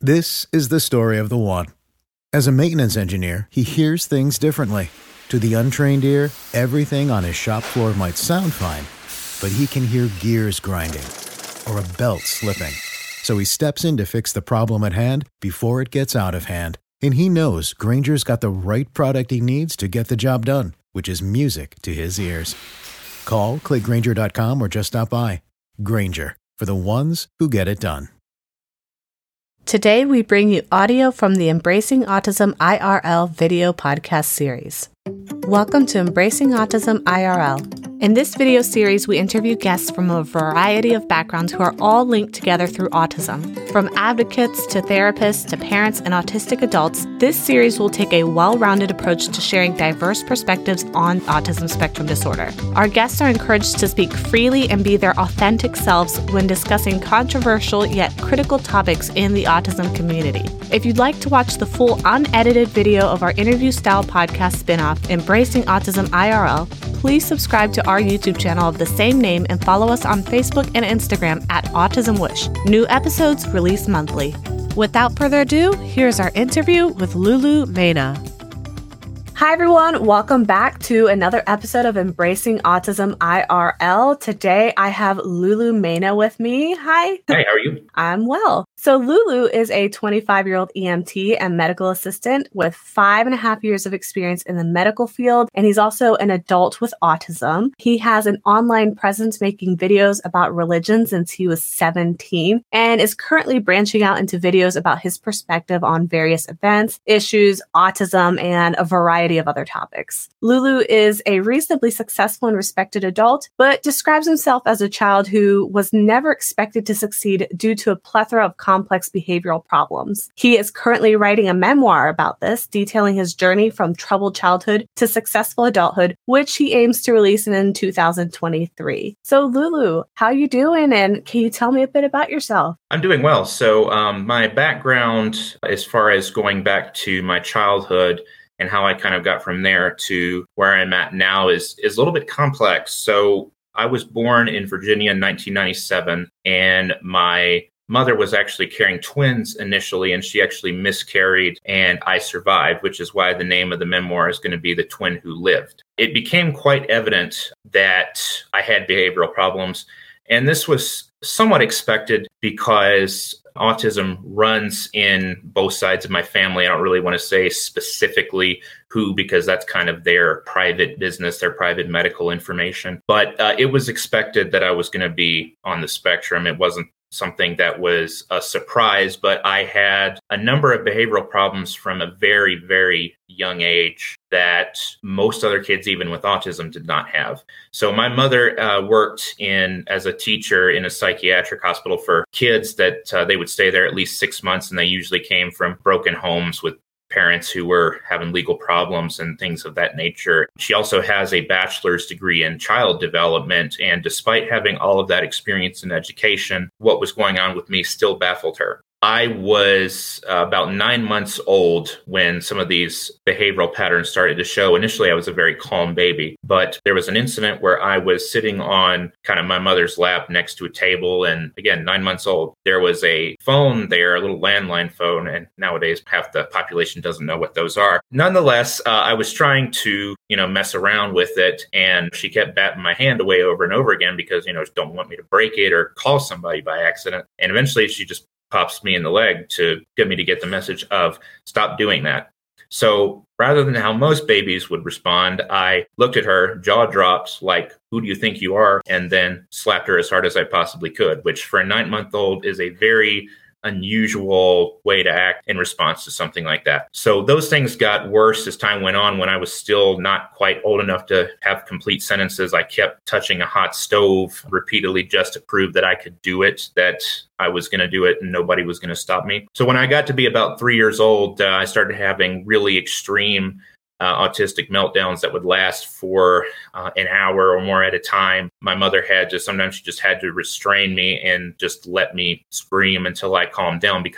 This is the story of the one. As a maintenance engineer, he hears things differently. To the untrained ear, everything on his shop floor might sound fine, but he can hear gears grinding or a belt slipping. So he steps in to fix the problem at hand before it gets out of hand. And he knows Grainger's got the right product he needs to get the job done, which is music to his ears. Call, click Grainger.com, or just stop by. Grainger, for the ones who get it done. Today, we bring you audio from the Embracing Autism IRL video podcast series. Welcome to Embracing Autism IRL. In this video series, we interview guests from a variety of backgrounds who are all linked together through autism. From advocates to therapists to parents and autistic adults, this series will take a well-rounded approach to sharing diverse perspectives on autism spectrum disorder. Our guests are encouraged to speak freely and be their authentic selves when discussing controversial yet critical topics in the autism community. If you'd like to watch the full unedited video of our interview-style podcast spin-off, Embracing Autism IRL, please subscribe to our YouTube channel of the same name and follow us on Facebook and Instagram at Autism Wish. New episodes released monthly. Without further ado, here's our interview with Lulu Mena. Hi everyone, welcome back to another episode of Embracing Autism IRL. Today I have Lulu Mena with me. Hi. Hi, how are you? I'm well. So Lulu is a 25-year-old EMT and medical assistant with 5.5 years of experience in the medical field, and he's also an adult with autism. He has an online presence making videos about religion since he was 17 and is currently branching out into videos about his perspective on various events, issues, autism, and a variety of other topics. Lulu is a reasonably successful and respected adult, but describes himself as a child who was never expected to succeed due to a plethora of complex behavioral problems. He is currently writing a memoir about this, detailing his journey from troubled childhood to successful adulthood, which he aims to release in 2023. So Lulu, how you doing? And can you tell me a bit about yourself? I'm doing well. So my background, as far as going back to my childhood and how I kind of got from there to where I'm at now is a little bit complex. So I was born in Virginia in 1997, and my mother was actually carrying twins initially, and she actually miscarried, and I survived, which is why the name of the memoir is going to be The Twin Who Lived. It became quite evident that I had behavioral problems, and this was somewhat expected because autism runs in both sides of my family. I don't really want to say specifically who, because that's kind of their private business, their private medical information. But it was expected that I was going to be on the spectrum. It wasn't something that was a surprise, but I had a number of behavioral problems from a very, very young age that most other kids, even with autism, did not have. So my mother worked as a teacher in a psychiatric hospital for kids that they would stay there at least 6 months, and they usually came from broken homes with parents who were having legal problems and things of that nature. She also has a bachelor's degree in child development, and despite having all of that experience in education, what was going on with me still baffled her. I was about 9 months old when some of these behavioral patterns started to show. Initially, I was a very calm baby, but there was an incident where I was sitting on kind of my mother's lap next to a table. And again, 9 months old, there was a phone there, a little landline phone. And nowadays, half the population doesn't know what those are. Nonetheless, I was trying to, mess around with it. And she kept batting my hand away over and over again because, don't want me to break it or call somebody by accident. And eventually she just pops me in the leg to get me to get the message of stop doing that. So rather than how most babies would respond, I looked at her, jaw dropped, like, who do you think you are? And then slapped her as hard as I possibly could, which for a 9-month-old is a very unusual way to act in response to something like that. So those things got worse as time went on. When I was still not quite old enough to have complete sentences, I kept touching a hot stove repeatedly just to prove that I could do it, that I was going to do it and nobody was going to stop me. So when I got to be about 3 years old, I started having really extreme autistic meltdowns that would last for an hour or more at a time. My mother sometimes she just had to restrain me and just let me scream until I calmed down because I was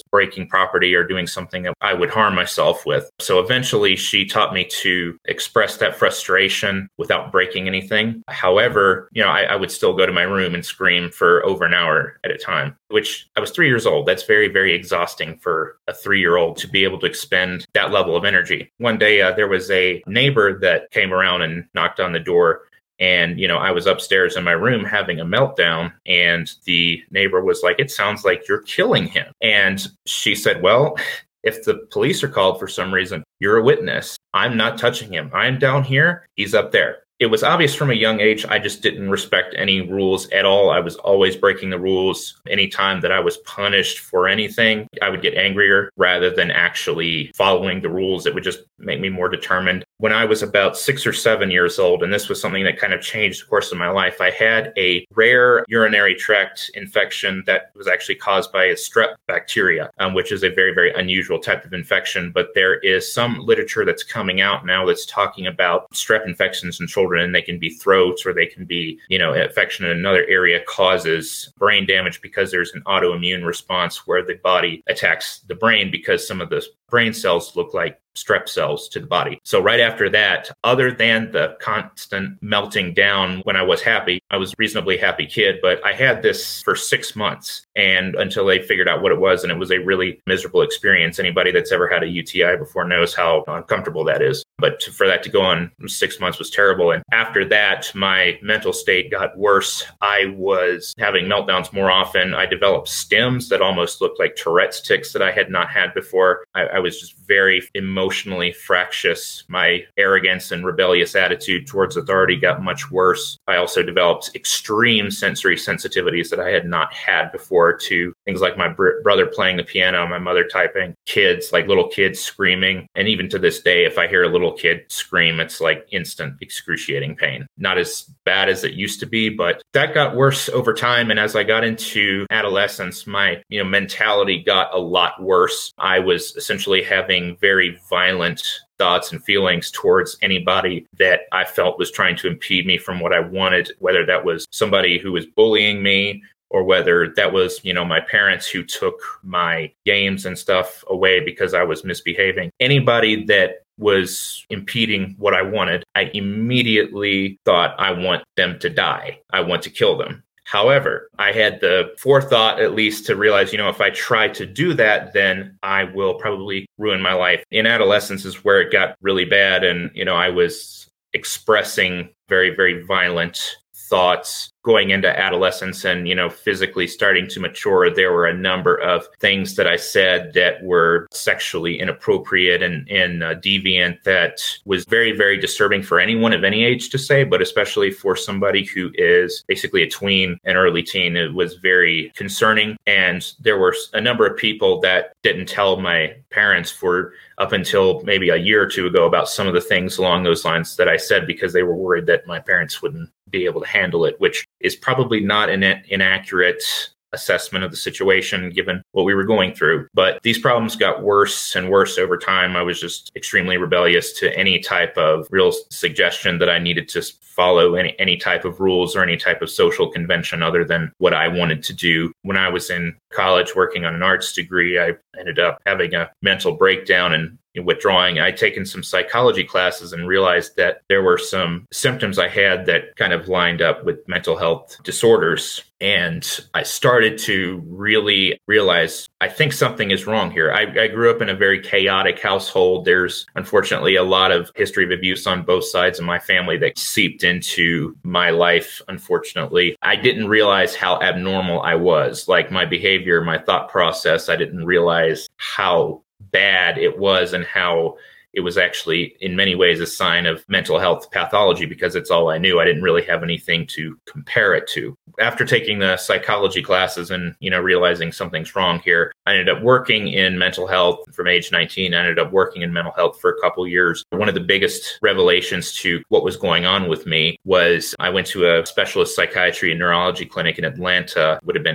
breaking property or doing something that I would harm myself with. So eventually she taught me to express that frustration without breaking anything. However, I would still go to my room and scream for over an hour at a time, which I was 3 years old. That's very, very exhausting for a 3-year-old to be able to expend that level of energy. One day there was a neighbor that came around and knocked on the door. And, I was upstairs in my room having a meltdown, and the neighbor was like, "It sounds like you're killing him." And she said, "Well, if the police are called for some reason, you're a witness. I'm not touching him. I'm down here. He's up there." It was obvious from a young age, I just didn't respect any rules at all. I was always breaking the rules. Anytime that I was punished for anything, I would get angrier rather than actually following the rules. It would just make me more determined. When I was about 6 or 7 years old, and this was something that kind of changed the course of my life, I had a rare urinary tract infection that was actually caused by a strep bacteria, which is a very, very unusual type of infection. But there is some literature that's coming out now that's talking about strep infections in children, and they can be throats or they can be, infection in another area causes brain damage because there's an autoimmune response where the body attacks the brain because some of the brain cells look like strep cells to the body. So right after that, other than the constant melting down when I was happy, I was a reasonably happy kid, but I had this for 6 months and until they figured out what it was. And it was a really miserable experience. Anybody that's ever had a UTI before knows how uncomfortable that is. But for that to go on 6 months was terrible. And after that, my mental state got worse. I was having meltdowns more often. I developed stims that almost looked like Tourette's tics that I had not had before. I was just very emotionally fractious. My arrogance and rebellious attitude towards authority got much worse. I also developed extreme sensory sensitivities that I had not had before to things like my brother playing the piano, my mother typing, kids, like little kids screaming. And even to this day, if I hear a little kid scream, it's like instant excruciating pain. Not as bad as it used to be, but that got worse over time. And as I got into adolescence, my mentality got a lot worse. I was essentially having very violent thoughts and feelings towards anybody that I felt was trying to impede me from what I wanted, whether that was somebody who was bullying me or whether that was, my parents who took my games and stuff away because I was misbehaving. Anybody that was impeding what I wanted, I immediately thought, I want them to die. I want to kill them. However, I had the forethought, at least, to realize, if I try to do that, then I will probably ruin my life. In adolescence is where it got really bad. And, I was expressing very, very violent thoughts going into adolescence and, physically starting to mature. There were a number of things that I said that were sexually inappropriate and deviant that was very, very disturbing for anyone of any age to say, but especially for somebody who is basically a tween, an early teen. It was very concerning. And there were a number of people that didn't tell my parents for up until maybe a year or two ago about some of the things along those lines that I said because they were worried that my parents wouldn't be able to handle it, which is probably not an inaccurate assessment of the situation given what we were going through. But these problems got worse and worse over time. I was just extremely rebellious to any type of real suggestion that I needed to follow any type of rules or any type of social convention other than what I wanted to do. When I was in college working on an arts degree, I ended up having a mental breakdown and withdrawing. I'd taken some psychology classes and realized that there were some symptoms I had that kind of lined up with mental health disorders. And I started to really realize, I think something is wrong here. I grew up in a very chaotic household. There's unfortunately a lot of history of abuse on both sides of my family that seeped into my life, unfortunately. I didn't realize how abnormal I was, like my behavior, my thought process. I didn't realize how bad it was and how it was actually in many ways a sign of mental health pathology because it's all I knew. I didn't really have anything to compare it to. After taking the psychology classes and, realizing something's wrong here, I ended up working in mental health from age 19. I ended up working in mental health for a couple of years. One of the biggest revelations to what was going on with me was I went to a specialist psychiatry and neurology clinic in Atlanta, would have been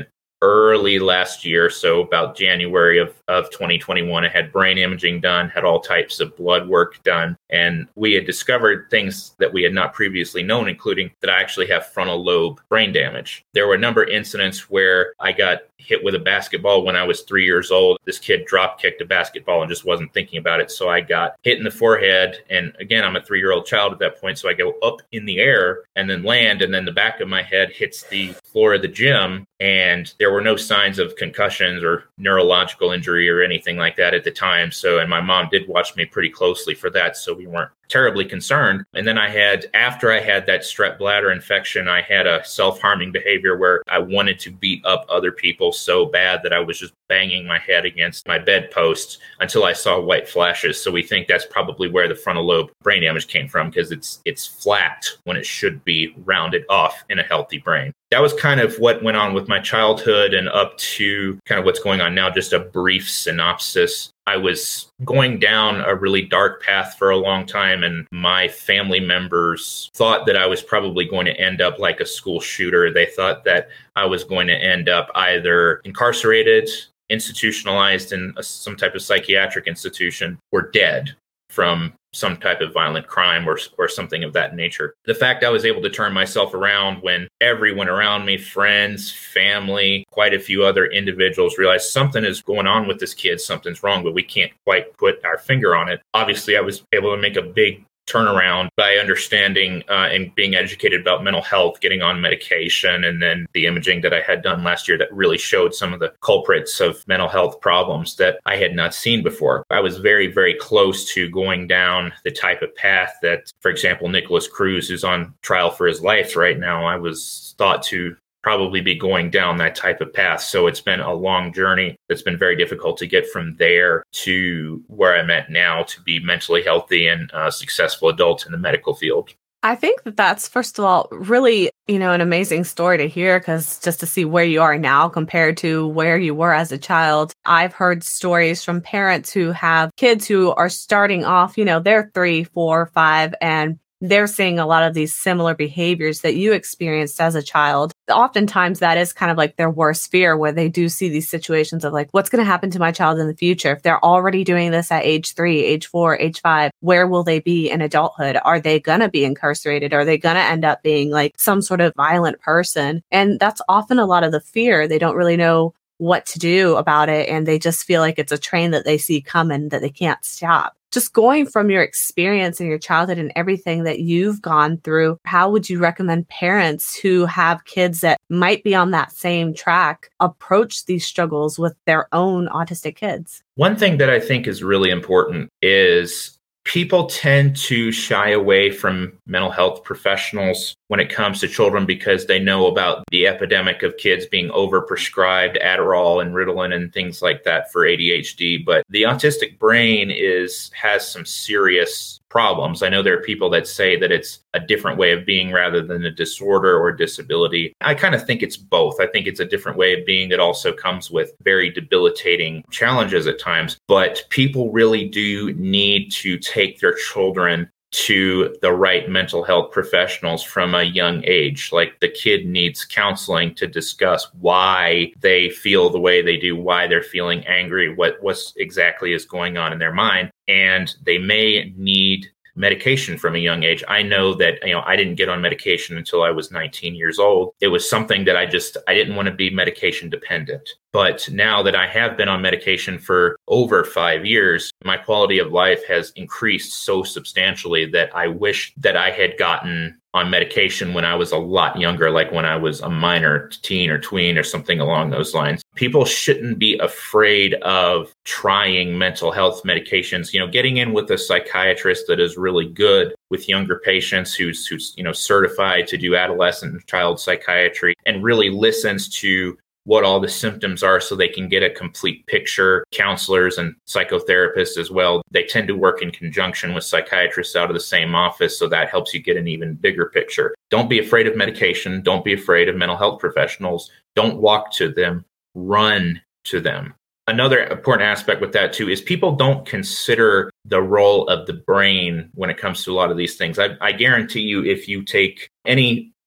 early last year, so about January of 2021. I had brain imaging done, had all types of blood work done, and we had discovered things that we had not previously known, including that I actually have frontal lobe brain damage. There were a number of incidents where I got hit with a basketball when I was 3 years old. This kid drop kicked a basketball and just wasn't thinking about it, so I got hit in the forehead, and again, I'm a 3-year-old child at that point, so I go up in the air and then land, and then the back of my head hits the floor of the gym, and there were no signs of concussions or neurological injury or anything like that at the time. So, and my mom did watch me pretty closely for that, so we weren't terribly concerned. And then after I had that strep bladder infection, I had a self-harming behavior where I wanted to beat up other people so bad that I was just banging my head against my bedpost until I saw white flashes. So we think that's probably where the frontal lobe brain damage came from, because it's flat when it should be rounded off in a healthy brain. That was kind of what went on with my childhood and up to kind of what's going on now, just a brief synopsis. I was going down a really dark path for a long time, and my family members thought that I was probably going to end up like a school shooter. They thought that I was going to end up either incarcerated, institutionalized in some type of psychiatric institution, or dead from some type of violent crime or something of that nature. The fact I was able to turn myself around when everyone around me, friends, family, quite a few other individuals realized something is going on with this kid, something's wrong, but we can't quite put our finger on it. Obviously, I was able to make a big turnaround by understanding and being educated about mental health, getting on medication, and then the imaging that I had done last year that really showed some of the culprits of mental health problems that I had not seen before. I was very, very close to going down the type of path that, for example, Nicholas Cruz, who's on trial for his life right now, I was thought to probably be going down that type of path. So it's been a long journey. It's been very difficult to get from there to where I'm at now to be mentally healthy and a successful adult in the medical field. I think that that's, first of all, really, an amazing story to hear, because just to see where you are now compared to where you were as a child. I've heard stories from parents who have kids who are starting off, they're 3, 4, 5, and they're seeing a lot of these similar behaviors that you experienced as a child. Oftentimes that is kind of like their worst fear, where they do see these situations of like, what's going to happen to my child in the future? If they're already doing this at age 3, age 4, age 5, where will they be in adulthood? Are they going to be incarcerated? Are they going to end up being like some sort of violent person? And that's often a lot of the fear. They don't really know what to do about it, and they just feel like it's a train that they see coming that they can't stop. Just going from your experience in your childhood and everything that you've gone through, how would you recommend parents who have kids that might be on that same track approach these struggles with their own autistic kids? One thing that I think is really important is people tend to shy away from mental health professionals when it comes to children because they know about the epidemic of kids being overprescribed Adderall and Ritalin and things like that for ADHD. But the autistic brain has some serious problems. I know there are people that say that it's a different way of being rather than a disorder or disability. I kind of think it's both. I think it's a different way of being that also comes with very debilitating challenges at times. But people really do need to take their children to the right mental health professionals from a young age. Like, the kid needs counseling to discuss why they feel the way they do, why they're feeling angry, what exactly is going on in their mind. And they may need medication from a young age. I know that, I didn't get on medication until I was 19 years old. It was something that I didn't want to be medication dependent. But now that I have been on medication for over 5 years, my quality of life has increased so substantially that I wish that I had gotten on medication when I was a lot younger, like when I was a minor, teen or tween or something along those lines. People shouldn't be afraid of trying mental health medications. Getting in with a psychiatrist that is really good with younger patients, who's certified to do adolescent and child psychiatry and really listens to what all the symptoms are so they can get a complete picture. Counselors and psychotherapists as well, they tend to work in conjunction with psychiatrists out of the same office, so that helps you get an even bigger picture. Don't be afraid of medication. Don't be afraid of mental health professionals. Don't walk to them. Run to them. Another important aspect with that too is people don't consider the role of the brain when it comes to a lot of these things. I guarantee you, if you take any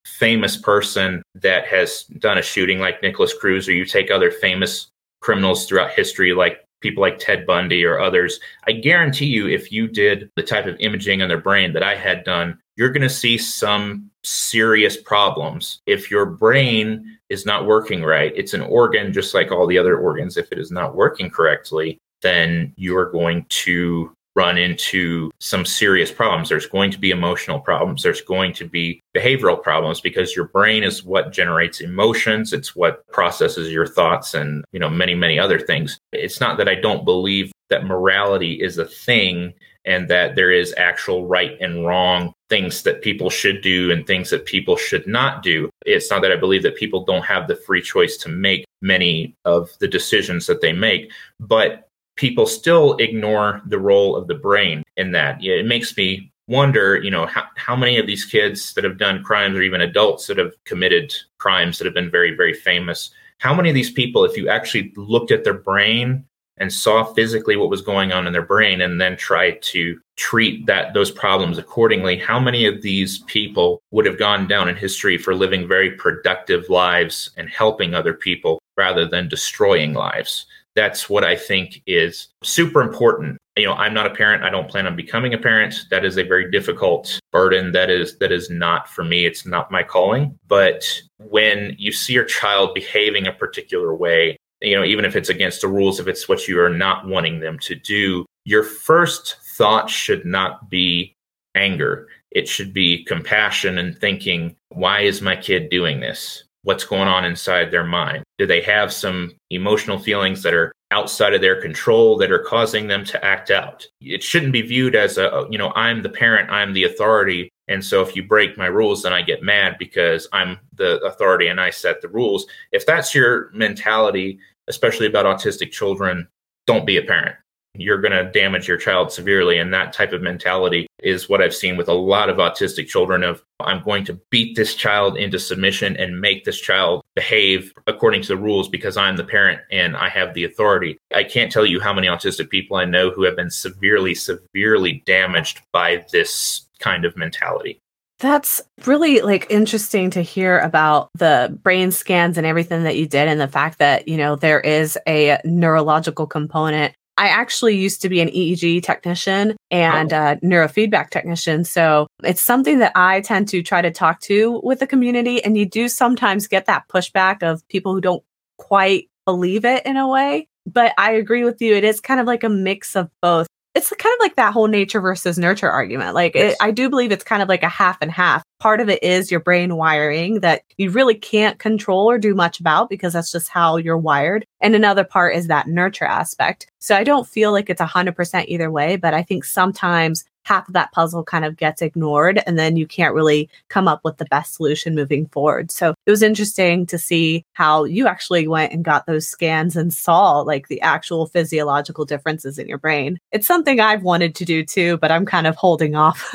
famous person that has done a shooting like Nicholas Cruz, or you take other famous criminals throughout history like people like Ted Bundy or others, I guarantee you if you did the type of imaging on their brain that I had done, you're going to see some serious problems. If your brain is not working right, it's an organ just like all the other organs. If it is not working correctly, then you are going to run into some serious problems. There's going to be emotional problems. There's going to be behavioral problems because your brain is what generates emotions. It's what processes your thoughts and, many, many other things. It's not that I don't believe that morality is a thing and that there is actual right and wrong things that people should do and things that people should not do. It's not that I believe that people don't have the free choice to make many of the decisions that they make, but people still ignore the role of the brain in that. It makes me wonder, how many of these kids that have done crimes, or even adults that have committed crimes that have been very, very famous, how many of these people, if you actually looked at their brain and saw physically what was going on in their brain and then tried to treat those problems accordingly, how many of these people would have gone down in history for living very productive lives and helping other people rather than destroying lives? That's what I think is super important. I'm not a parent. I don't plan on becoming a parent. That is a very difficult burden. That is not for me. It's not my calling. But when you see your child behaving a particular way, even if it's against the rules, if it's what you are not wanting them to do, your first thought should not be anger. It should be compassion and thinking, why is my kid doing this? What's going on inside their mind? Do they have some emotional feelings that are outside of their control that are causing them to act out? It shouldn't be viewed as I'm the parent, I'm the authority. And so if you break my rules, then I get mad because I'm the authority and I set the rules. If that's your mentality, especially about autistic children, don't be a parent. You're going to damage your child severely. And that type of mentality is what I've seen with a lot of autistic children of, I'm going to beat this child into submission and make this child behave according to the rules because I'm the parent and I have the authority. I can't tell you how many autistic people I know who have been severely, severely damaged by this kind of mentality. That's really interesting to hear about the brain scans and everything that you did and the fact that, there is a neurological component. I actually used to be an EEG technician and a neurofeedback technician. So it's something that I tend to try to talk to with the community. And you do sometimes get that pushback of people who don't quite believe it in a way. But I agree with you. It is kind of like a mix of both. It's kind of like that whole nature versus nurture argument. Yes. I do believe it's kind of like a half and half. Part of it is your brain wiring that you really can't control or do much about because that's just how you're wired. And another part is that nurture aspect. So I don't feel like it's 100% either way, but I think sometimes half of that puzzle kind of gets ignored and then you can't really come up with the best solution moving forward. So it was interesting to see how you actually went and got those scans and saw the actual physiological differences in your brain. It's something I've wanted to do too, but I'm kind of holding off.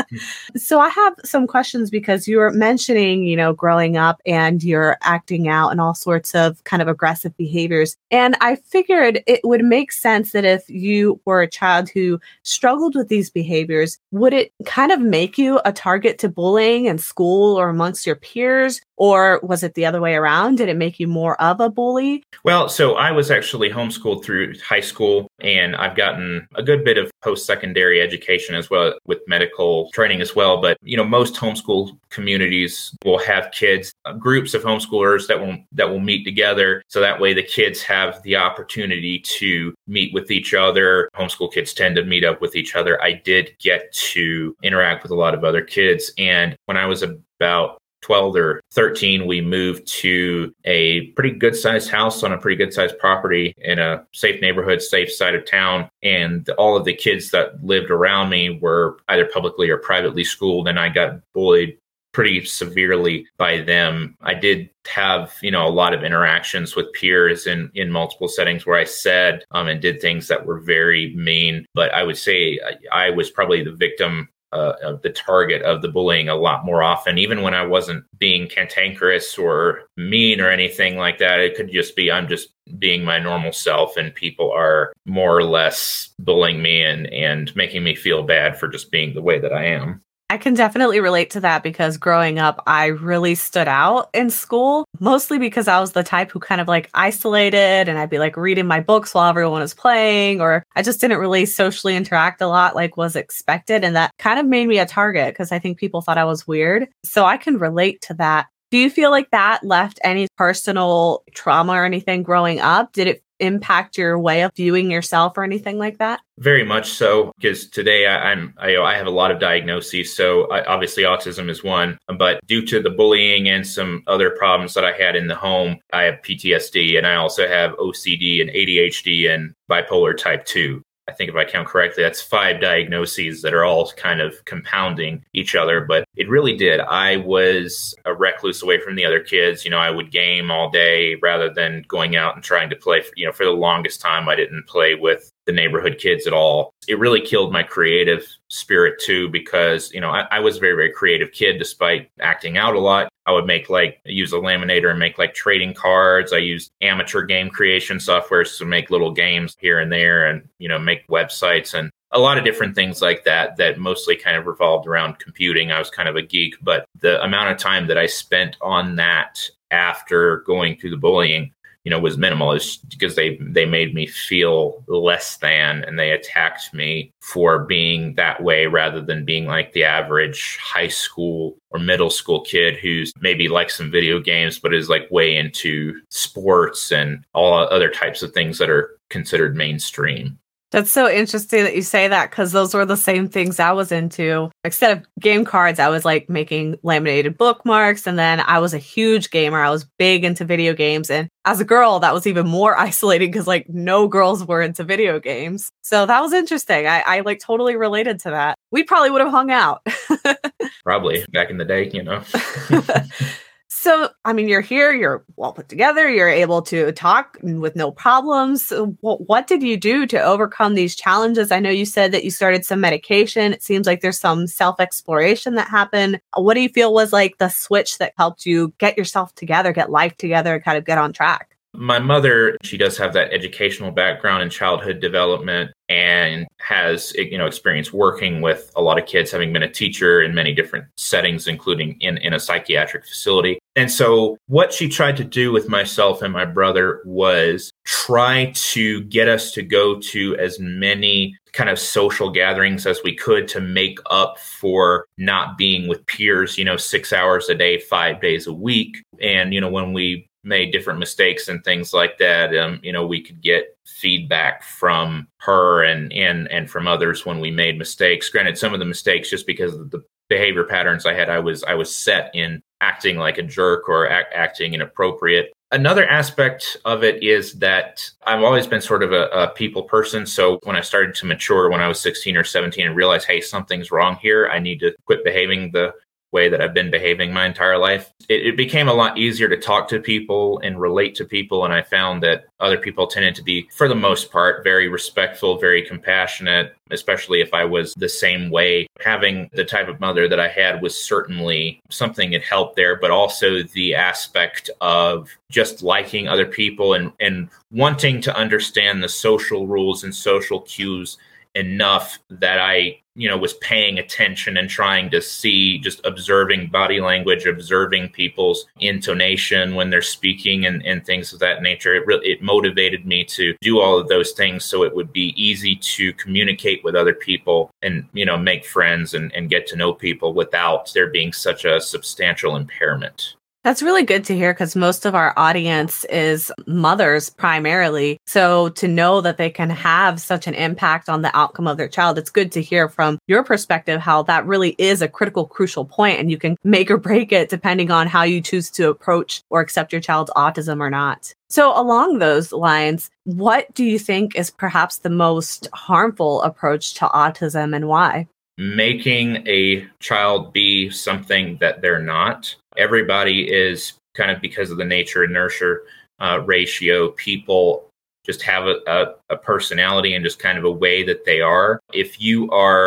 So I have some questions because you were mentioning, growing up and you're acting out and all sorts of kind of aggressive behaviors. And I figured it would make sense that if you were a child who struggled with these behaviors, would it kind of make you a target to bullying in school or amongst your peers? Or was it the other way around? Did it make you more of a bully? Well, so I was actually homeschooled through high school, and I've gotten a good bit of post-secondary education as well with medical training as well. But, most homeschool communities will have kids, groups of homeschoolers that will meet together. So that way the kids have the opportunity to meet with each other. Homeschool kids tend to meet up with each other. I did get to interact with a lot of other kids. And when I was about 12 or 13, we moved to a pretty good sized house on a pretty good sized property in a safe neighborhood, safe side of town. And all of the kids that lived around me were either publicly or privately schooled. And I got bullied pretty severely by them. I did have, a lot of interactions with peers in multiple settings where I said and did things that were very mean. But I would say I was probably the victim the target of the bullying a lot more often, even when I wasn't being cantankerous or mean or anything like that. It could just be I'm just being my normal self and people are more or less bullying me and making me feel bad for just being the way that I am. I can definitely relate to that because growing up, I really stood out in school, mostly because I was the type who kind of like isolated and I'd be like reading my books while everyone was playing, or I just didn't really socially interact a lot like was expected. And that kind of made me a target because I think people thought I was weird. So I can relate to that. Do you feel like that left any personal trauma or anything growing up? Did it impact your way of viewing yourself or anything like that? Very much so, because today I have a lot of diagnoses. So obviously autism is one, but due to the bullying and some other problems that I had in the home, I have PTSD, and I also have OCD and ADHD and bipolar type 2. I think if I count correctly, that's 5 diagnoses that are all kind of compounding each other. But it really did. I was a recluse away from the other kids. I would game all day rather than going out and trying to play. For the longest time, I didn't play with the neighborhood kids at all. It really killed my creative spirit too, because, I was a very, very creative kid despite acting out a lot. I would use a laminator and make trading cards. I used amateur game creation software to make little games here and there and, make websites and a lot of different things like that mostly kind of revolved around computing. I was kind of a geek, but the amount of time that I spent on that after going through the bullying, was minimal. It's because they made me feel less than, and they attacked me for being that way rather than being like the average high school or middle school kid who's maybe likes some video games, but is way into sports and all other types of things that are considered mainstream. That's so interesting that you say that because those were the same things I was into. Instead of game cards, I was making laminated bookmarks. And then I was a huge gamer. I was big into video games. And as a girl, that was even more isolating because no girls were into video games. So that was interesting. I totally related to that. We probably would have hung out. Probably back in the day, So, you're here, you're well put together, you're able to talk with no problems. So what did you do to overcome these challenges? I know you said that you started some medication. It seems like there's some self-exploration that happened. What do you feel was the switch that helped you get yourself together, get life together, and kind of get on track? My mother, she does have that educational background in childhood development and has, experience working with a lot of kids, having been a teacher in many different settings, including in a psychiatric facility. And so what she tried to do with myself and my brother was try to get us to go to as many kind of social gatherings as we could to make up for not being with peers, 6 hours a day, 5 days a week. And, when we made different mistakes and things like that, we could get feedback from her and from others when we made mistakes. Granted, some of the mistakes, just because of the behavior patterns I had, I was set in acting like a jerk or acting inappropriate. Another aspect of it is that I've always been sort of a people person. So when I started to mature when I was 16 or 17 and realized, hey, something's wrong here, I need to quit behaving the way that I've been behaving my entire life. It became a lot easier to talk to people and relate to people. And I found that other people tended to be, for the most part, very respectful, very compassionate, especially if I was the same way. Having the type of mother that I had was certainly something that helped there, but also the aspect of just liking other people and wanting to understand the social rules and social cues enough that I, was paying attention and trying to see, just observing body language, observing people's intonation when they're speaking and things of that nature. It motivated me to do all of those things so it would be easy to communicate with other people and, make friends and get to know people without there being such a substantial impairment. That's really good to hear because most of our audience is mothers primarily. So to know that they can have such an impact on the outcome of their child, it's good to hear from your perspective how that really is a critical, crucial point, and you can make or break it depending on how you choose to approach or accept your child's autism or not. So along those lines, what do you think is perhaps the most harmful approach to autism and why? Making a child be something that they're not. Everybody is kind of, because of the nature and nurture ratio, people just have a personality and just kind of a way that they are. If you are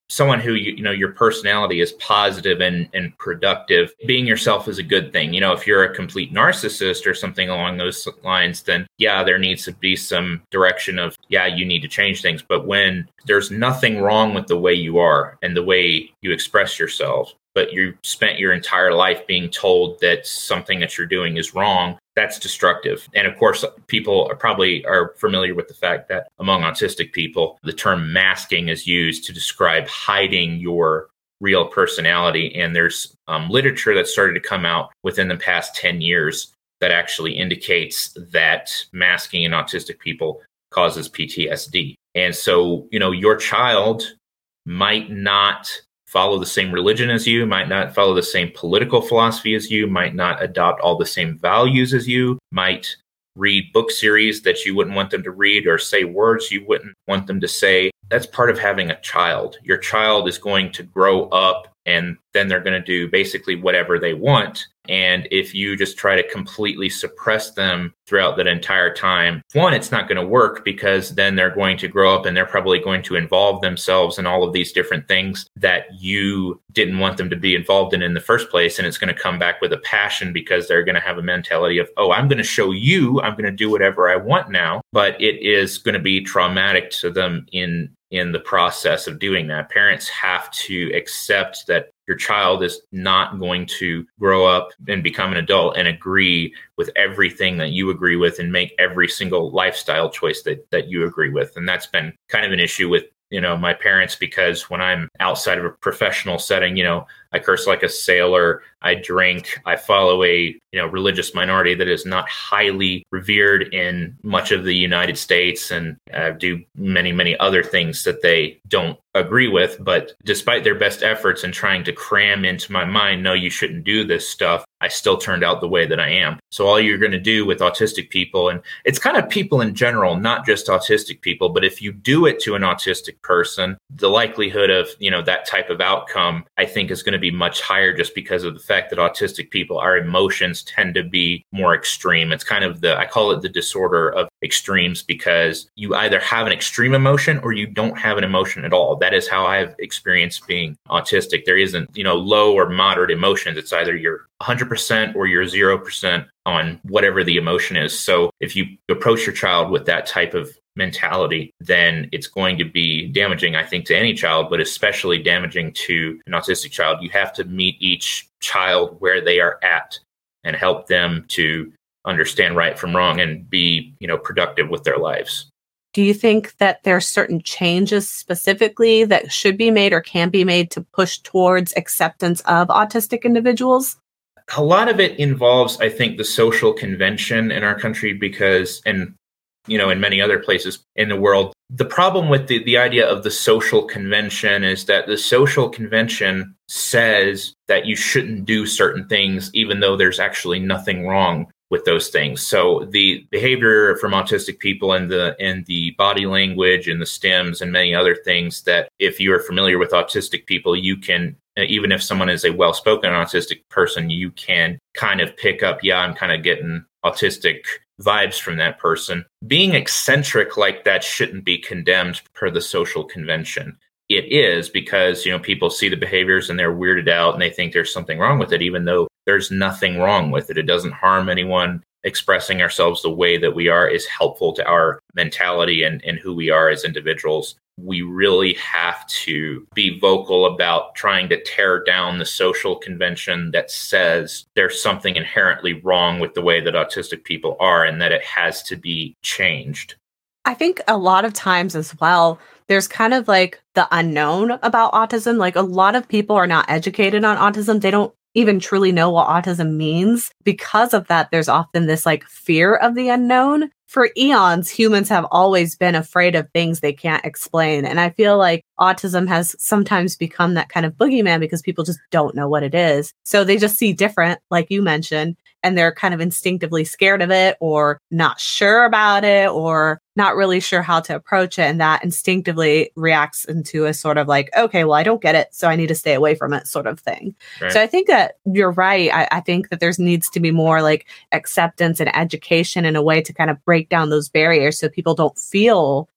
someone who, your personality is positive and productive. Being yourself is a good thing. If you're a complete narcissist or something along those lines, then yeah, there needs to be some direction of, yeah, you need to change things. But when there's nothing wrong with the way you are and the way you express yourself, but you spent your entire life being told that something that you're doing is wrong, that's destructive. And of course, people are familiar with the fact that among autistic people, the term masking is used to describe hiding your real personality. And there's literature that started to come out within the past 10 years that actually indicates that masking in autistic people causes PTSD. And so, your child might not follow the same religion as you, might not follow the same political philosophy as you, might not adopt all the same values as you, might read book series that you wouldn't want them to read or say words you wouldn't want them to say. That's part of having a child. Your child is going to grow up and then they're going to do basically whatever they want. And if you just try to completely suppress them throughout that entire time, one, it's not going to work because then they're going to grow up and they're probably going to involve themselves in all of these different things that you didn't want them to be involved in the first place. And it's going to come back with a passion because they're going to have a mentality of, oh, I'm going to show you, I'm going to do whatever I want now. But it is going to be traumatic to them in the process of doing that. Parents have to accept that your child is not going to grow up and become an adult and agree with everything that you agree with and make every single lifestyle choice that you agree with. And that's been kind of an issue with, my parents, because when I'm outside of a professional setting, I curse like a sailor, I drink, I follow a, religious minority that is not highly revered in much of the United States, and do many, many other things that they don't agree with. But despite their best efforts in trying to cram into my mind, no, you shouldn't do this stuff, I still turned out the way that I am. So all you're going to do with autistic people, and it's kind of people in general, not just autistic people, but if you do it to an autistic person, the likelihood of, that type of outcome, I think, is going to be much higher just because of the fact that autistic people, our emotions tend to be more extreme. It's kind of I call it the disorder of extremes, because you either have an extreme emotion or you don't have an emotion at all. That is how I've experienced being autistic. There isn't, low or moderate emotions. It's either you're 100% or you're 0% on whatever the emotion is. So if you approach your child with that type of mentality, then it's going to be damaging, I think, to any child, but especially damaging to an autistic child. You have to meet each child where they are at and help them to understand right from wrong and be, productive with their lives. Do you think that there are certain changes specifically that should be made or can be made to push towards acceptance of autistic individuals? A lot of it involves, I think, the social convention in our country because, and in many other places in the world, the problem with the idea of the social convention is that the social convention says that you shouldn't do certain things, even though there's actually nothing wrong with those things. So the behavior from autistic people and the body language and the stems and many other things that if you are familiar with autistic people, you can, even if someone is a well-spoken autistic person, you can kind of pick up, I'm kind of getting autistic vibes from that person. Being eccentric like that shouldn't be condemned per the social convention. It is because, people see the behaviors and they're weirded out and they think there's something wrong with it, even though there's nothing wrong with it. It doesn't harm anyone. Expressing ourselves the way that we are is helpful to our mentality and who we are as individuals. We really have to be vocal about trying to tear down the social convention that says there's something inherently wrong with the way that autistic people are and that it has to be changed. I think a lot of times as well, there's kind of like the unknown about autism. Like a lot of people are not educated on autism. They don't even truly know what autism means. Because of that, there's often this like fear of the unknown. For eons, humans have always been afraid of things they can't explain. And I feel like autism has sometimes become that kind of boogeyman because people just don't know what it is. So they just see different, like you mentioned, and they're kind of instinctively scared of it or not sure about it or not really sure how to approach it. And that instinctively reacts into a sort of like, okay, well, I don't get it, so I need to stay away from it sort of thing. Right. So I think that you're right. I think that there needs to be more like acceptance and education in a way to kind of break down those barriers so people don't feel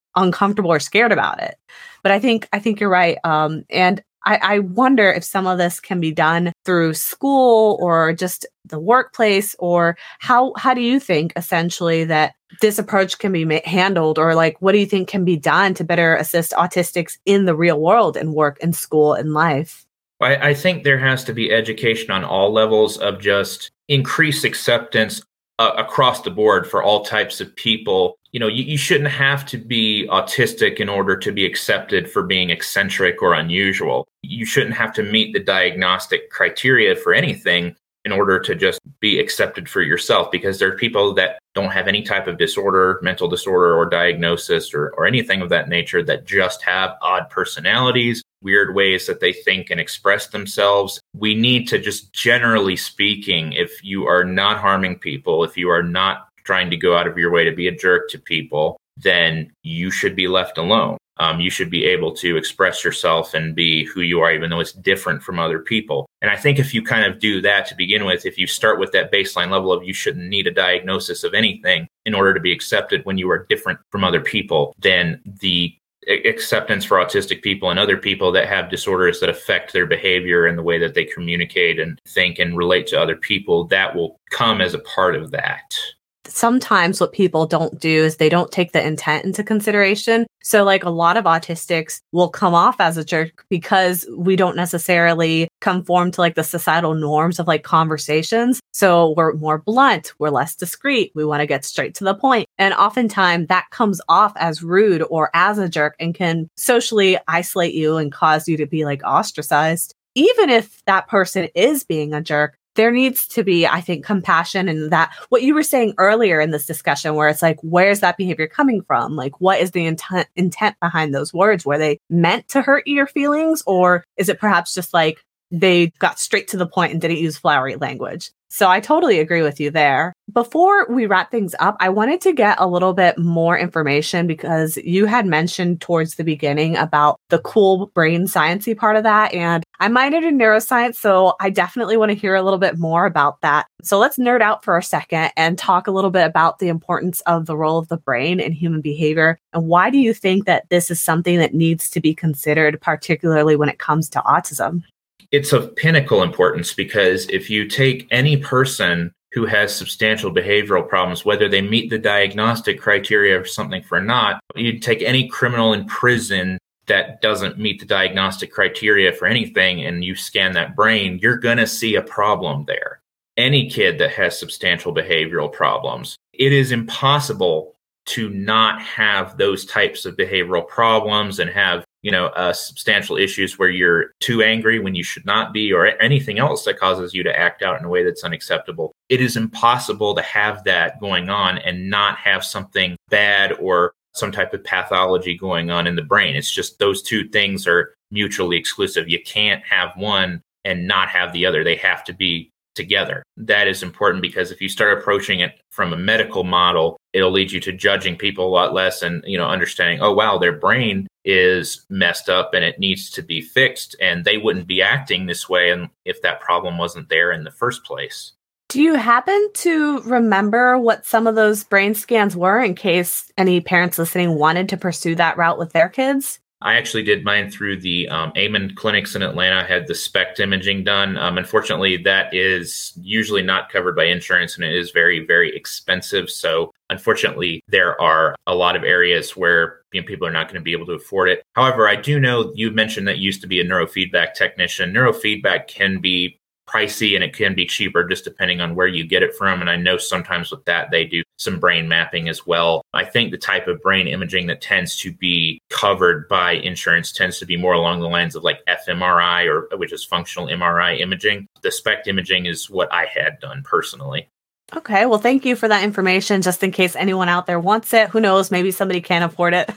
uncomfortable or scared about it. But I think you're right. And I wonder if some of this can be done through school or just the workplace, or how do you think essentially that this approach can be handled, or like, what do you think can be done to better assist autistics in the real world and work and school and life? I think there has to be education on all levels of just increased acceptance across the board for all types of people. You shouldn't have to be autistic in order to be accepted for being eccentric or unusual. You shouldn't have to meet the diagnostic criteria for anything in order to just be accepted for yourself, because there are people that don't have any type of disorder, mental disorder or diagnosis or anything of that nature, that just have odd personalities, weird ways that they think and express themselves. We need to just, generally speaking, if you are not harming people, if you are not trying to go out of your way to be a jerk to people, then you should be left alone. You should be able to express yourself and be who you are, even though it's different from other people. And I think if you kind of do that to begin with, if you start with that baseline level of you shouldn't need a diagnosis of anything in order to be accepted when you are different from other people, then the acceptance for autistic people and other people that have disorders that affect their behavior and the way that they communicate and think and relate to other people, that will come as a part of that. Sometimes what people don't do is they don't take the intent into consideration. So like a lot of autistics will come off as a jerk because we don't necessarily conform to like the societal norms of like conversations. So we're more blunt, we're less discreet, we want to get straight to the point. And oftentimes that comes off as rude or as a jerk and can socially isolate you and cause you to be like ostracized. Even if that person is being a jerk, there needs to be, I think, compassion, and that what you were saying earlier in this discussion, where it's like, where's that behavior coming from? Like, what is the intent behind those words? Were they meant to hurt your feelings? Or is it perhaps just like they got straight to the point and didn't use flowery language? So I totally agree with you there. Before we wrap things up, I wanted to get a little bit more information, because you had mentioned towards the beginning about the cool brain sciencey part of that. And I minored in neuroscience, so I definitely want to hear a little bit more about that. So let's nerd out for a second and talk a little bit about the importance of the role of the brain in human behavior. And why do you think that this is something that needs to be considered, particularly when it comes to autism? It's of pinnacle importance, because if you take any person who has substantial behavioral problems, whether they meet the diagnostic criteria or something or not, you take any criminal in prison that doesn't meet the diagnostic criteria for anything, and you scan that brain, you're going to see a problem there. Any kid that has substantial behavioral problems, it is impossible to not have those types of behavioral problems and have substantial issues where you're too angry when you should not be, or anything else that causes you to act out in a way that's unacceptable. It is impossible to have that going on and not have something bad or some type of pathology going on in the brain. It's just those two things are mutually exclusive. You can't have one and not have the other. They have to be together. That is important, because if you start approaching it from a medical model, it'll lead you to judging people a lot less and, understanding, oh, wow, their brain is messed up and it needs to be fixed. And they wouldn't be acting this way if that problem wasn't there in the first place. Do you happen to remember what some of those brain scans were, in case any parents listening wanted to pursue that route with their kids? I actually did mine through the Amen clinics in Atlanta. I had the SPECT imaging done. Unfortunately, that is usually not covered by insurance, and it is very, very expensive. So unfortunately, there are a lot of areas where people are not going to be able to afford it. However, I do know you mentioned that you used to be a neurofeedback technician. Neurofeedback can be pricey and it can be cheaper just depending on where you get it from. And I know sometimes with that, they do some brain mapping as well. I think the type of brain imaging that tends to be covered by insurance tends to be more along the lines of like fMRI, which is functional MRI imaging. The SPECT imaging is what I had done personally. Okay, well, thank you for that information. Just in case anyone out there wants it, who knows, maybe somebody can afford it.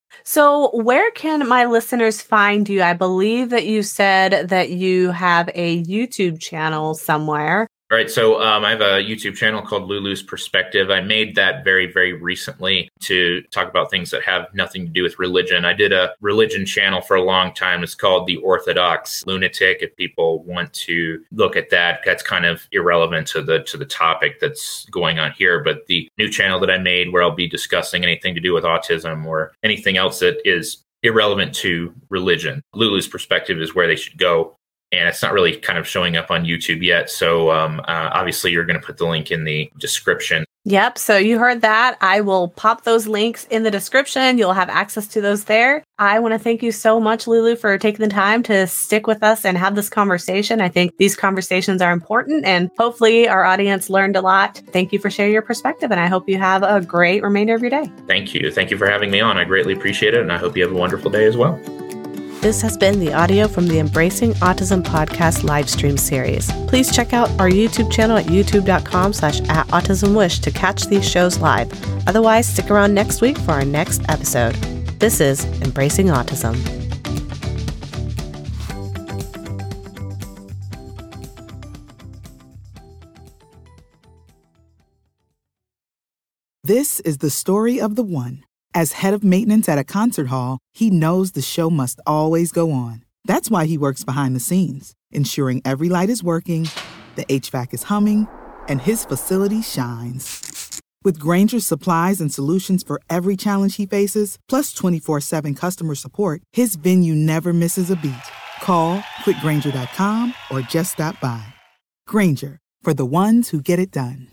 So where can my listeners find you? I believe that you said that you have a YouTube channel somewhere. All right, so I have a YouTube channel called Lulu's Perspective. I made that very, very recently to talk about things that have nothing to do with religion. I did a religion channel for a long time. It's called The Orthodox Lunatic. If people want to look at that, that's kind of irrelevant to the topic that's going on here. But the new channel that I made, where I'll be discussing anything to do with autism or anything else that is irrelevant to religion, Lulu's Perspective is where they should go. And it's not really kind of showing up on YouTube yet. So obviously, you're going to put the link in the description. Yep. So you heard that. I will pop those links in the description. You'll have access to those there. I want to thank you so much, Lulu, for taking the time to stick with us and have this conversation. I think these conversations are important, and hopefully our audience learned a lot. Thank you for sharing your perspective, and I hope you have a great remainder of your day. Thank you. Thank you for having me on. I greatly appreciate it, and I hope you have a wonderful day as well. This has been the audio from the Embracing Autism podcast live stream series. Please check out our YouTube channel at youtube.com/@autismwish to catch these shows live. Otherwise, stick around next week for our next episode. This is Embracing Autism. This is the story of the one. As head of maintenance at a concert hall, he knows the show must always go on. That's why he works behind the scenes, ensuring every light is working, the HVAC is humming, and his facility shines. With Grainger's supplies and solutions for every challenge he faces, plus 24/7 customer support, his venue never misses a beat. Call quickgrainger.com or just stop by. Grainger, for the ones who get it done.